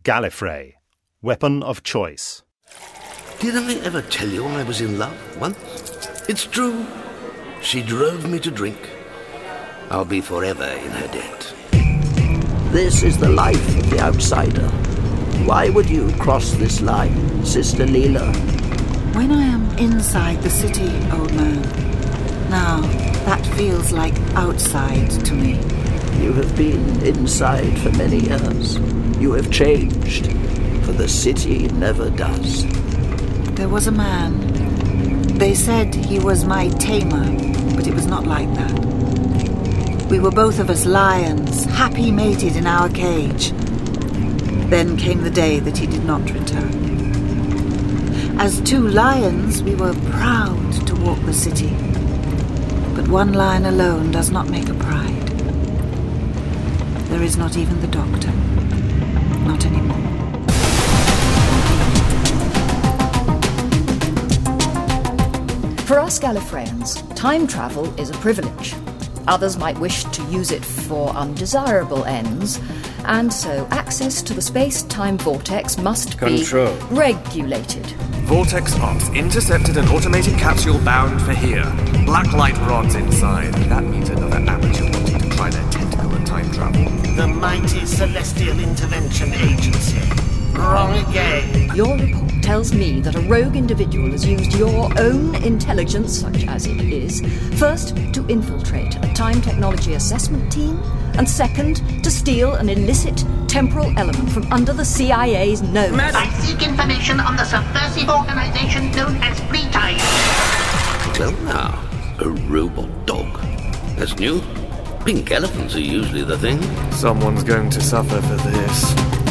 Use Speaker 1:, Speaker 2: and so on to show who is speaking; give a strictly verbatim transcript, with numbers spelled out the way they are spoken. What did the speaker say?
Speaker 1: Gallifrey, weapon of choice.
Speaker 2: Did I ever tell you I was in love once? It's true. She drove me to drink. I'll be forever in her debt.
Speaker 3: This is the life of the outsider. Why would you cross this line, Sister Leela?
Speaker 4: When I am inside the city, old man, now that feels like outside to me.
Speaker 3: You have been inside for many years. You have changed, for the city never does.
Speaker 4: There was a man. They said he was my tamer, but it was not like that. We were both of us lions, happy mated in our cage. Then came the day that he did not return. As two lions, we were proud to walk the city. But one lion alone does not make a pride. There is not even the doctor. Not anymore.
Speaker 5: For us Gallifreyans, time travel is a privilege. Others might wish to use it for undesirable ends, and so access to the space-time vortex must
Speaker 6: Control.
Speaker 5: be regulated.
Speaker 7: Vortex off. Intercepted an automated capsule bound for here. Black light rods inside. That means another amateur wanting to try their tentacle and time travel.
Speaker 8: The mighty Celestial Intervention Agency. Wrong again.
Speaker 5: Your report tells me that a rogue individual has used your own intelligence, such as it is, first to infiltrate a time technology assessment team, and second to steal an illicit temporal element from under the C I A's nose.
Speaker 8: I seek information on the subversive organization known as Free Time.
Speaker 2: Well now, a robot dog. That's new. Pink elephants are usually the thing.
Speaker 7: Someone's going to suffer for this.